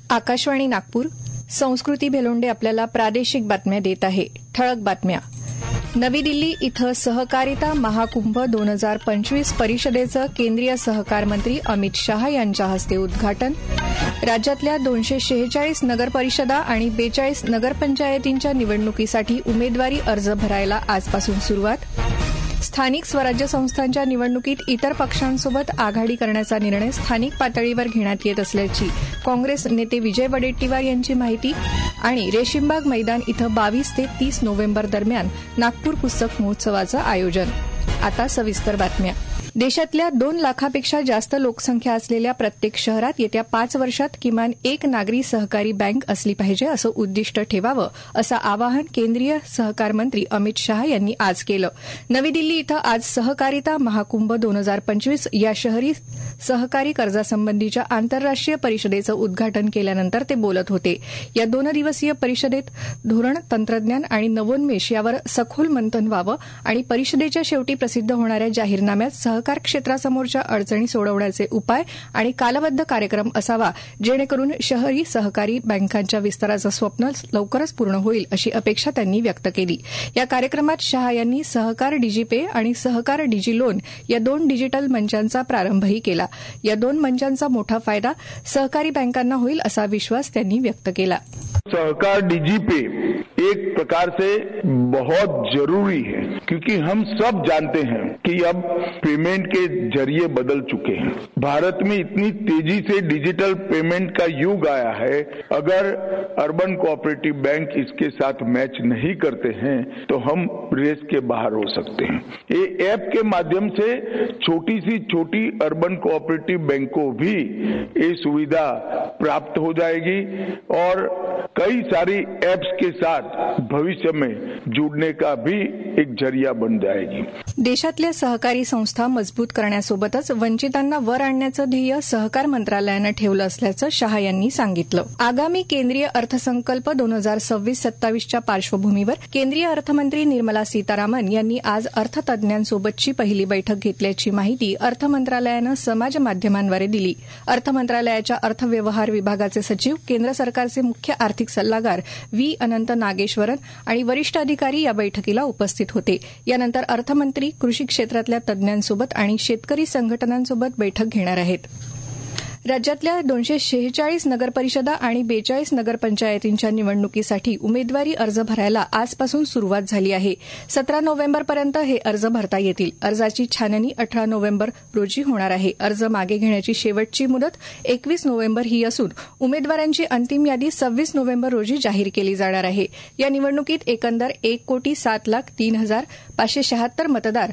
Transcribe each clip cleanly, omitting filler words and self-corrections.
आकाशवाणी नागपूर. संस्कृती भेलोंडे आपल्याला प्रादेशिक बातम्या देत आहे. ठळक बातम्या. नवी दिल्ली इथं सहकारिता महाकुंभ 2025 परिषदेचं केंद्रीय सहकार मंत्री अमित शाह यांच्या हस्ते उद्घाटन. राज्यातल्या 246 नगरपरिषदा आणि 42 नगरपंचायतींच्या निवडणुकीसाठी उमेदवारी अर्ज भरायला आजपासून सुरुवात. स्थानिक स्वराज्य संस्थांच्या निवडणुकीत इतर पक्षांसोबत आघाडी करण्याचा निर्णय स्थानिक पातळीवर घेण्यात येत असल्याची काँग्रेस नेते विजय वडेट्टीवार यांची माहिती. आणि रेशीमबाग मैदान इथं 22 ते 30 नोव्हेंबर दरम्यान नागपूर पुस्तक महोत्सवाचं आयोजन. आता सविस्तर बातम्या. देशातल्या 2 लाखापेक्षा जास्त लोकसंख्या असलेल्या प्रत्येक शहरात येत्या 5 वर्षात किमान एक नागरी सहकारी बँक असली पाहिजे असं उद्दिष्ट ठेवावं असं आवाहन केंद्रीय सहकार मंत्री अमित शाह यांनी आज केलं. नवी दिल्ली इथं आज सहकारिता महाकुंभ 2025 या शहरी सहकारी कर्जासंबंधीच्या आंतरराष्ट्रीय परिषदेचं उद्घाटन केल्यानंतर ते बोलत होते. या 2 दिवसीय परिषदेत धोरण, तंत्रज्ञान आणि नवोन्मेष यावर सखोल मंथन व्हावं आणि परिषदेच्या शेवटी प्रसिद्ध होणाऱ्या जाहीरनाम्यात सहकार क्षेत्रासमोरच्या अडचणी सोडवण्याचे उपाय आणि कालबद्ध कार्यक्रम असावा, जेणेकरून शहरी सहकारी बँकांच्या विस्ताराचं स्वप्न लवकरच पूर्ण होईल अशी अपेक्षा त्यांनी व्यक्त केली. या कार्यक्रमात शाह यांनी सहकार डिजीपे आणि सहकार डिजीलोन या 2 डिजिटल मंचांचा प्रारंभही केला. या 2 मंचांचा मोठा फायदा सहकारी बँकांना होईल असा विश्वास त्यांनी व्यक्त केला. सहकार डीजीपे एक प्रकार से बहुत जरूरी है, क्योंकि हम सब जानते हैं कि अब पेमेंट के जरिए बदल चुके हैं. भारत में इतनी तेजी से डिजिटल पेमेंट का युग आया है. अगर अर्बन कोऑपरेटिव बैंक इसके साथ मैच नहीं करते हैं तो हम रेस के बाहर हो सकते हैं. ये ऐप के माध्यम से छोटी सी छोटी अर्बन कोऑपरेटिव बैंकों भी ये सुविधा प्राप्त हो जाएगी और कई सारी एप्स के साथ भविष्य में जुड़ने का भी एक जरिया बन जाएगी. देशातल्या सहकारी संस्था मजबूत करण्यासोबतच वंचितांना वर आणण्याचं ध्येय सहकार मंत्रालयानं ठेवलं असल्याचं शाह यांनी सांगितलं. आगामी केंद्रीय अर्थसंकल्प 2026-27च्या पार्श्वभूमीवर केंद्रीय अर्थमंत्री निर्मला सीतारामन यांनी आज अर्थतज्ञांसोबतची पहिली बैठक घेतल्याची माहिती अर्थ मंत्रालयानं समाज माध्यमांद्वारे दिली. अर्थ मंत्रालयाच्या अर्थव्यवहार विभागाचे सचिव, केंद्र सरकारचे मुख्य आर्थिक सल्लागार व्ही अनंत नागेश्वरन आणि वरिष्ठ अधिकारी या बैठकीला उपस्थित होते. यानंतर अर्थमंत्री कृषी क्षेत्रातल्या तज्ज्ञांसोबत आणि शेतकरी संघटनांसोबत बैठक घेणार आहेत. राज्यातल्या 246 नगरपरिषदा आणि 42 नगरपंचायतींच्या निवडणुकीसाठी उमेदवारी अर्ज भरायला आजपासून सुरुवात झाली आहे. 17 नोव्हेंबरपर्यंत हे अर्ज भरता येतील. अर्जाची छाननी 18 नोव्हेंबर रोजी होणार आहे. अर्ज मागे घेण्याची शेवटची मुदत 21 नोव्हेंबर ही असून उमेदवारांची अंतिम यादी 26 नोव्हेंबर रोजी जाहीर केली जाणार आहे. या निवडणुकीत एकंदर 1,07,03,576 मतदार,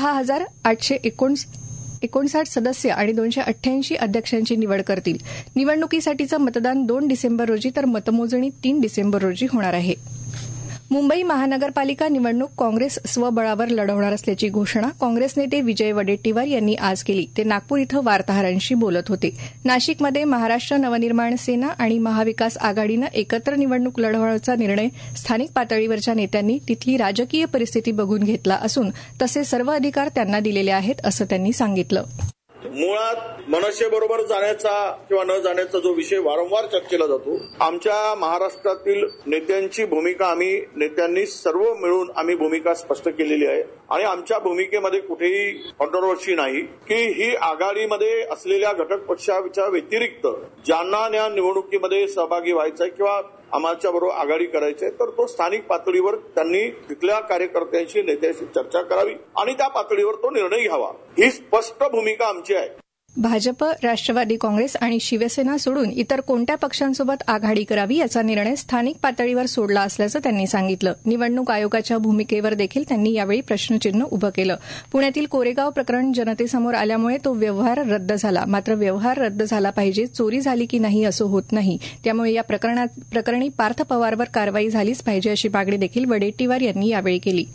6,859 सदस्य आणि 288 अध्यक्षांची निवड करतील. निवडणुकीसाठीचं मतदान 2 डिसेंबर रोजी तर मतमोजणी 3 डिसेंबर रोजी होणार आहे. मुंबई महानगरपालिका निवडणूक काँग्रेस स्वबळावर लढवणार असल्याची घोषणा काँग्रेस नेते विजय वडेट्टीवार यांनी आज केली. ते नागपूर इथं वार्ताहरांशी बोलत होते. नाशिकमध्ये महाराष्ट्र नवनिर्माण सेना आणि महाविकास आघाडीनं एकत्र निवडणूक लढवण्याचा निर्णय स्थानिक पातळीवरच्या नेत्यांनी तिथली राजकीय परिस्थिती बघून घेतला असून तसे सर्व अधिकार त्यांना दिलेले आहेत असं त्यांनी सांगितलं. मुळात मनसेबरोबर जाण्याचा किंवा न जाण्याचा जो विषय वारंवार चर्चेला जातो, आमच्या महाराष्ट्रातील नेत्यांची भूमिका आम्ही नेत्यांनी सर्व मिळून आम्ही भूमिका स्पष्ट केलेली आहे आणि आमच्या भूमिकेमध्ये कुठेही कॉन्ट्रोवर्सी नाही की ही आघाडीमध्ये असलेल्या घटक पक्षाच्या व्यतिरिक्त ज्यांना या निवडणुकीमध्ये सहभागी व्हायचं आहे किंवा आमच्या बरोबर आघाडी करायची आहे तर तो स्थानिक पातळीवर त्यांनी तिथल्या कार्यकर्त्यांशी, नेत्यांशी चर्चा करावी आणि त्या पातळीवर तो निर्णय घ्यावा. ही स्पष्ट भूमिका आमची आहे. भाजप, राष्ट्रवादी काँग्रेस आणि शिवसेना सोडून इतर कोणत्या पक्षांसोबत आघाडी करावी याचा निर्णय स्थानिक पातळीवर सोडला असल्याचं त्यांनी सांगितलं. निवडणूक आयोगाच्या भूमिकेवर देखील त्यांनी यावेळी प्रश्नचिन्ह उभं केलं. पुण्यातील कोरेगाव प्रकरण जनतेसमोर आल्यामुळे तो व्यवहार रद्द झाला. मात्र व्यवहार रद्द झाला पाहिजे, चोरी झाली की नाही असं होत नाही. त्यामुळे या प्रकरणी पार्थ पवारवर कारवाई झालीच पाहिजे अशी मागणी देखील वडेट्टीवार यांनी यावेळी केली.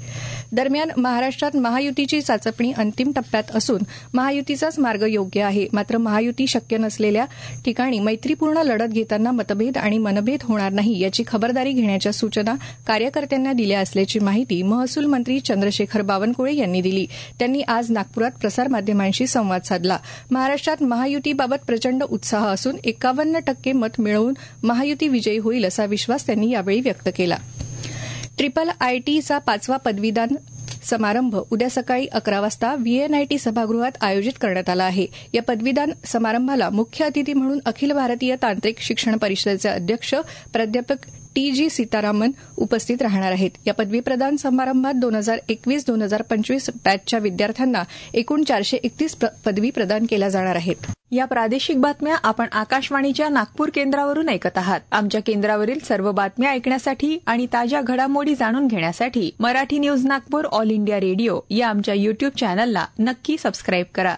दरम्यान महाराष्ट्रात महायुतीची चाचपणी अंतिम टप्प्यात असून महायुतीचाच मार्ग योग्य आहे. मात्र महायुती शक्य नसलेल्या ठिकाणी मैत्रीपूर्ण लढत घेताना मतभेद आणि मनभेद होणार नाही याची खबरदारी घेण्याच्या सूचना कार्यकर्त्यांना दिल्या असल्याची माहिती महसूल मंत्री चंद्रशेखर बावनकुळे यांनी दिली. त्यांनी आज नागपुरात प्रसारमाध्यमांशी संवाद साधला. महाराष्ट्रात महायुतीबाबत प्रचंड उत्साह असून 51% मत मिळवून महायुती विजयी होईल असा विश्वास त्यांनी यावेळी व्यक्त केला. IIITचा 5वा पदवीदान समारंभ उद्या सकाळी 11 वाजता VNIT सभागृहात आयोजित करण्यात आला आहे. या पदवीदान समारंभाला मुख्य अतिथी म्हणून अखिल भारतीय तांत्रिक शिक्षण परिषदेचे अध्यक्ष प्राध्यापक TG सीतारामन उपस्थित राहणार आहेत. या पदवी प्रदान समारंभात 2021-2025 बॅचच्या विद्यार्थ्यांना एकूण 431 पदवी प्रदान केल्या जाणार आहेत. या प्रादेशिक बातम्या आपण आकाशवाणीच्या नागपूर केंद्रावरून ऐकत आहात. आमच्या केंद्रावरील सर्व बातम्या ऐकण्यासाठी आणि ताज्या घडामोडी जाणून घेण्यासाठी Marathi news Nagpur All India Radio या आमच्या युट्यूब चॅनलला नक्की सबस्क्राईब करा.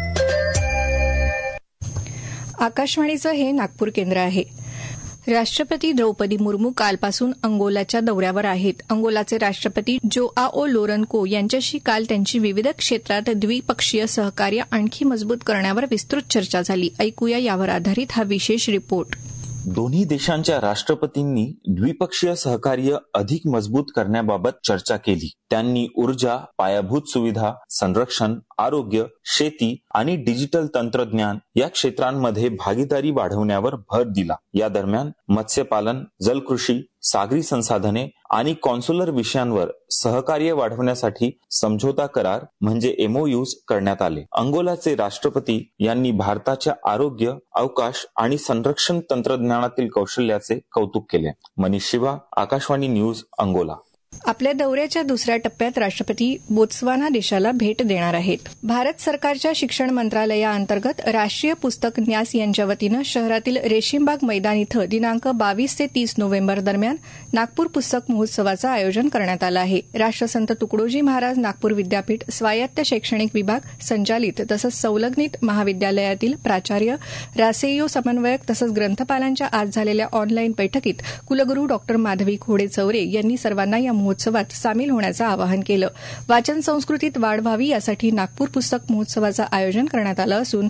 आकाशवाणीचं हे नागपूर केंद्र आहे. राष्ट्रपती द्रौपदी मुर्मू कालपासून अंगोलाच्या दौऱ्यावर आहेत. अंगोलाचे राष्ट्रपती जोआओ लोरन्को यांच्याशी काल त्यांची विविध क्षेत्रात द्विपक्षीय सहकार्य आणखी मजबूत करण्यावर विस्तृत चर्चा झाली. ऐकूया यावर आधारित हा विशेष रिपोर्ट. दोन्ही देशांच्या राष्ट्रपतींनी द्विपक्षीय सहकार्य अधिक मजबूत करण्याबाबत चर्चा केली. त्यांनी ऊर्जा, पायाभूत सुविधा, संरक्षण, आरोग्य, शेती आणि डिजिटल तंत्रज्ञान या क्षेत्रांमध्ये भागीदारी वाढवण्यावर भर दिला. या दरम्यान मत्स्यपालन, जलकृषी, सागरी संसाधने आणि कॉन्सुलर विषयांवर सहकार्य वाढवण्यासाठी समझोता करार म्हणजे MOUs करण्यात आले. अंगोलाचे राष्ट्रपती यांनी भारताच्या आरोग्य, अवकाश आणि संरक्षण तंत्रज्ञानातील कौशल्याचे कौतुक केले. Manish Shiva, Akashvani news, Angola. आपल्या दौऱ्याच्या दुसऱ्या टप्प्यात राष्ट्रपती बोत्सवाना देशाला भेट देणार आहेत. भारत सरकारच्या शिक्षण मंत्रालयाअंतर्गत राष्ट्रीय पुस्तक न्यास यांच्या वतीनं शहरातील रेशीमबाग मैदान इथं दिनांक 22 ते 30 नोव्हेंबर दरम्यान नागपूर पुस्तक महोत्सवाचं आयोजन करण्यात आलं आहे. राष्ट्रसंत तुकडोजी महाराज नागपूर विद्यापीठ स्वायत्त शैक्षणिक विभाग संचालित तसंच संलग्नित महाविद्यालयातील प्राचार्य, रासेयो समन्वयक तसंच ग्रंथपालांच्या आज झालेल्या ऑनलाईन बैठकीत कुलगुरू डॉ माधवी खोडे चौरे यांनी सर्वांना या महोत्सवात सामील होण्याचं आवाहन केलं. वाचन संस्कृतीत वाढ व्हावी यासाठी नागपूर पुस्तक महोत्सवाचं आयोजन करण्यात आलं असून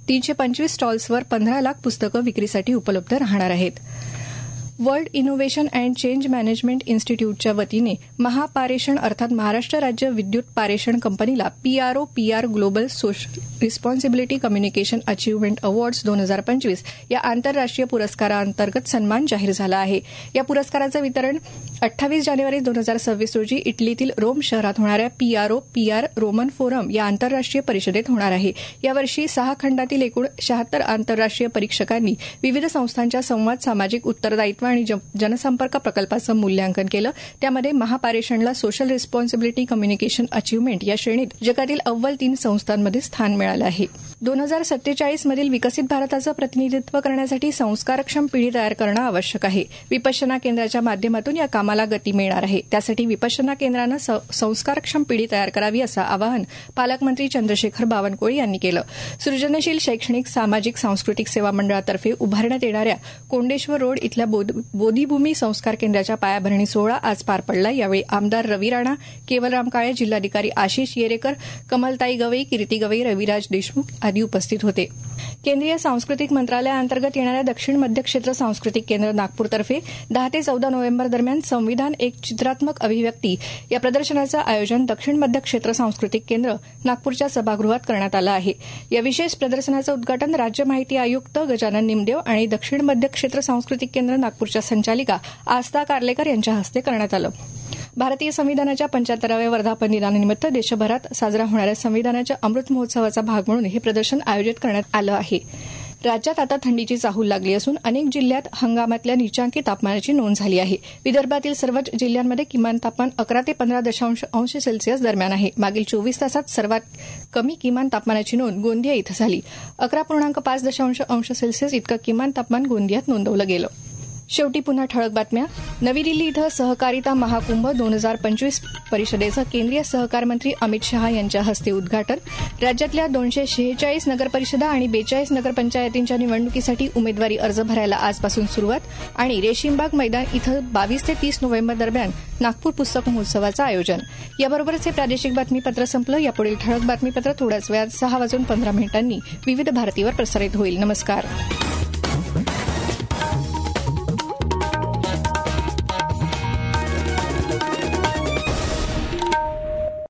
325 स्टॉल्सवर 15 लाख पुस्तकं विक्रीसाठी उपलब्ध राहणार आहेत. World innovation and change management इन्स्टिट्यूटच्या वतीने महापारेषण अर्थात महाराष्ट्र राज्य विद्युत पारेषण कंपनीला PR global social responsibility communication achievement awards 2025 या आंतरराष्ट्रीय पुरस्कारांतर्गत सन्मान जाहीर झाला आहे. या पुरस्काराचं वितरण 28 जानेवारी 2026 रोजी इटलीतील रोम शहरात होणाऱ्या PR रोमन फोरम या आंतरराष्ट्रीय परिषदेत होणार आहे. यावर्षी 6 खंडातील एकूण 76 आंतरराष्ट्रीय परीक्षकांनी विविध संस्थांच्या संवाद, सामाजिक उत्तरदायित्व आणि जनसंपर्क प्रकल्पाचं मूल्यांकन केलं. त्यामध्ये महापारेषणला सोशल रिस्पॉन्सिबिलिटी कम्युनिकेशन अचिव्हमेंट या श्रेणीत जगातील अव्वल 3 संस्थांमध्ये स्थान मिळालं आहे. 2047 मधील विकसित भारताचं प्रतिनिधित्व करण्यासाठी संस्कारक्षम पिढी तयार करणं आवश्यक आहे. विपश्यना केंद्राच्या माध्यमातून या कामाला गती मिळणार आहे. त्यासाठी विपश्यना केंद्रानं संस्कारक्षम पिढी तयार करावी असं आवाहन पालकमंत्री चंद्रशेखर बावनकुळे यांनी केलं. सृजनशील शैक्षणिक, सामाजिक, सांस्कृतिक सेवा मंडळातर्फे उभारण्यात येणाऱ्या कोंडेश्वर रोड इथल्या बोधीभूमी संस्कार केंद्राच्या पायाभरणी सोहळा आज पार पडला. यावेळी आमदार रवी राणा, केवलराम काळे, जिल्हाधिकारी आशिष येरेकर, कमलताई गवई, कीर्ती गवई, रविराज देशमुख आदी उपस्थित होते. केंद्रीय सांस्कृतिक मंत्रालयाअंतर्गत येणाऱ्या दक्षिण मध्य क्षेत्र सांस्कृतिक केंद्र नागपूरतर्फे 10 ते 14 नोव्हेंबर दरम्यान संविधान एक चित्रात्मक अभिव्यक्ती या प्रदर्शनाचं आयोजन दक्षिण मध्य क्षेत्र सांस्कृतिक केंद्र नागपूरच्या सभागृहात करण्यात आलं आहे. या विशेष प्रदर्शनाचं उद्घाटन राज्य माहिती आयुक्त गजानन निमदेव आणि दक्षिण मध्य क्षेत्र सांस्कृतिक केंद्र नागपूरच्या संचालिका आस्था कार्लेकर यांच्या हस्ते करण्यात आलं. भारतीय संविधानाच्या 75व्या वर्धापन दिनानिमित्त देशभरात साजरा होणाऱ्या संविधानाच्या अमृत महोत्सवाचा भाग म्हणून हे प्रदर्शन आयोजित करण्यात आलं आहे. राज्यात आता थंडीची चाहूल लागली असून अनेक जिल्ह्यात हंगामातल्या नीचांकी तापमानाची नोंद झाली आहे. विदर्भातील सर्वच जिल्ह्यांमध्ये किमान तापमान 11 ते 15 अंश सेल्सिअस दरम्यान आहे. मागील 24 तासात सर्वात कमी किमान तापमानाची नोंद गोंदिया इथं झाली. 11.5 अंश सेल्सिअस इतकं किमान तापमान गोंदियात नोंदवलं गेलं. शेवटी पुन्हा ठळक बातम्या. नवी दिल्ली इथं सहकारिता महाकुंभ 2025 परिषदेचं केंद्रीय सहकार मंत्री अमित शहा यांच्या हस्ते उद्घाटन. राज्यातल्या 246 नगरपरिषदा आणि 42 नगरपंचायतींच्या निवडणुकीसाठी उमेदवारी अर्ज भरायला आजपासून सुरुवात. आणि रेशीमबाग मैदान इथं 22 ते 30 नोव्हेंबर दरम्यान नागपूर पुस्तक महोत्सवाचं आयोजन. याबरोबरच हे प्रादेशिक बातमीपत्र संपलं. यापुढील ठळक बातमीपत्र थोड्याच वेळात 6:15 विविध भारतीवर प्रसारित होईल. नमस्कार.